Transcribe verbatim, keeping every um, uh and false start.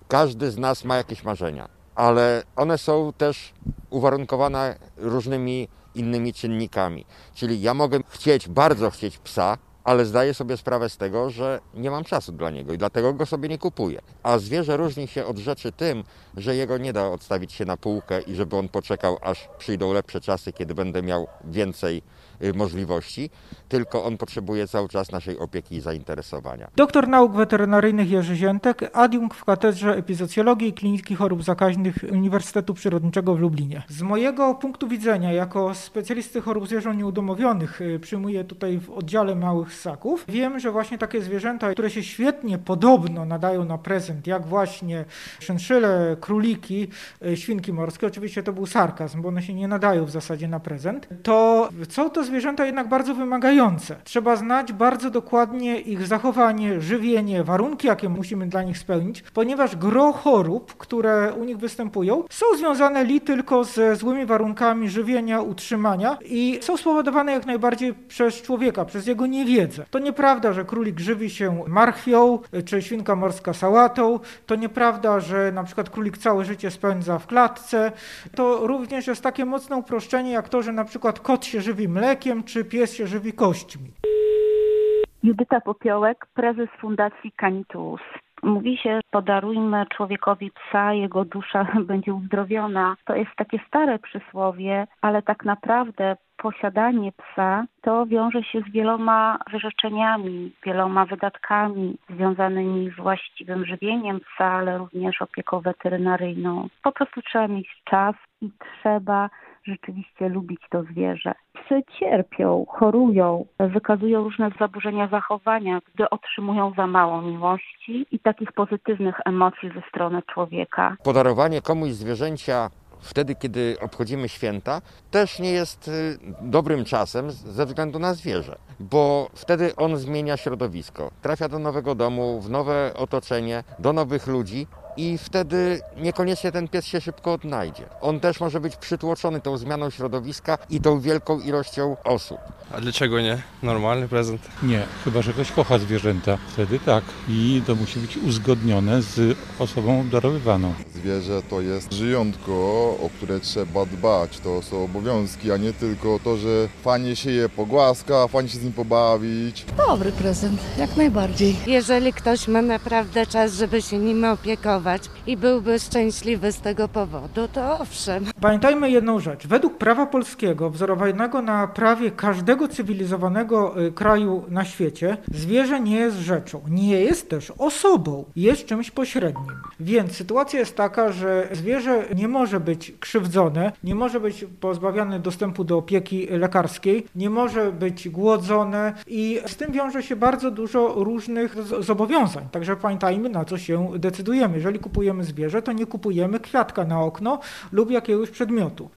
Każdy z nas ma jakieś marzenia, ale one są też uwarunkowane różnymi innymi czynnikami. Czyli ja mogę chcieć, bardzo chcieć psa, ale zdaję sobie sprawę z tego, że nie mam czasu dla niego i dlatego go sobie nie kupuję. A zwierzę różni się od rzeczy tym, że jego nie da odstawić się na półkę i żeby on poczekał, aż przyjdą lepsze czasy, kiedy będę miał więcej możliwości, tylko on potrzebuje cały czas naszej opieki i zainteresowania. Doktor nauk weterynaryjnych Jerzy Ziętek, adiunkt w Katedrze Epizocjologii i Kliniki Chorób Zakaźnych Uniwersytetu Przyrodniczego w Lublinie. Z mojego punktu widzenia, jako specjalisty chorób zwierząt nieudomowionych, przyjmuję tutaj w oddziale małych ssaków, wiem, że właśnie takie zwierzęta, które się świetnie podobno nadają na prezent, jak właśnie szynszyle, króliki, świnki morskie, oczywiście to był sarkazm, bo one się nie nadają w zasadzie na prezent, to są to zwierzęta jednak bardzo wymagające. Trzeba znać bardzo dokładnie ich zachowanie, żywienie, warunki, jakie musimy dla nich spełnić, ponieważ gro chorób, które u nich występują, są związane li tylko ze złymi warunkami żywienia, utrzymania i są spowodowane jak najbardziej przez człowieka, przez jego niewiedzę. To nieprawda, że królik żywi się marchwią, czy świnka morska sałatą. To nieprawda, że na przykład królik całe życie spędza w klatce. To również jest takie mocne uproszczenie, jak to, że na przykład kot się żywi mlekiem, czy pies się żywi kośćmi. Judyta Popiołek, prezes Fundacji Canitus. Mówi się, podarujmy człowiekowi psa, jego dusza będzie uzdrowiona. To jest takie stare przysłowie, ale tak naprawdę posiadanie psa to wiąże się z wieloma wyrzeczeniami, wieloma wydatkami związanymi z właściwym żywieniem psa, ale również opieką weterynaryjną. Po prostu trzeba mieć czas i trzeba rzeczywiście lubić to zwierzę. Psy cierpią, chorują, wykazują różne zaburzenia zachowania, gdy otrzymują za mało miłości i takich pozytywnych emocji ze strony człowieka. Podarowanie komuś zwierzęcia wtedy, kiedy obchodzimy święta, też nie jest dobrym czasem ze względu na zwierzę, bo wtedy on zmienia środowisko, trafia do nowego domu, w nowe otoczenie, do nowych ludzi i wtedy niekoniecznie ten pies się szybko odnajdzie. On też może być przytłoczony tą zmianą środowiska i tą wielką ilością osób. A dlaczego nie? Normalny prezent? Nie, chyba że ktoś kocha zwierzęta. Wtedy tak. I to musi być uzgodnione z osobą darowywaną. Zwierzę to jest żyjątko, o które trzeba dbać. To są obowiązki, a nie tylko to, że fajnie się je pogłaska, fajnie się z nim pobawić. Dobry prezent, jak najbardziej. Jeżeli ktoś ma naprawdę czas, żeby się nim opiekować i byłby szczęśliwy z tego powodu, to owszem. Pamiętajmy jedną rzecz. Według prawa polskiego, wzorowanego na prawie każdego cywilizowanego kraju na świecie, zwierzę nie jest rzeczą, nie jest też osobą, jest czymś pośrednim. Więc sytuacja jest taka, że zwierzę nie może być krzywdzone, nie może być pozbawione dostępu do opieki lekarskiej, nie może być głodzone i z tym wiąże się bardzo dużo różnych zobowiązań. Także pamiętajmy, na co się decydujemy. Jeżeli kupujemy zwierzę, to nie kupujemy kwiatka na okno lub jakiegoś przedmiotu.